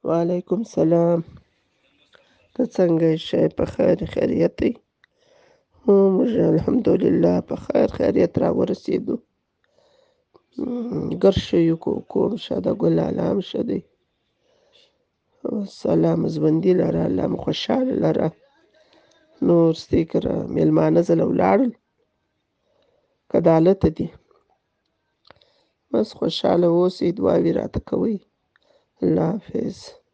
وعلیکم سلام. ته څنګه یې؟ شی په خیر خیریت یې؟ هو موږ الحمدلله په خیر خیریت راورسېدو. ګرد شوي کوم شه ده ګل علام شه دی. سلام ژوندي لره، الله مو خوشحاله لره. نور ستیکره میلمانه ځله ولاړل که دا هلته دي؟ بس خوشحاله اوسئ، دعاوې راته کوئ. الله حافظ.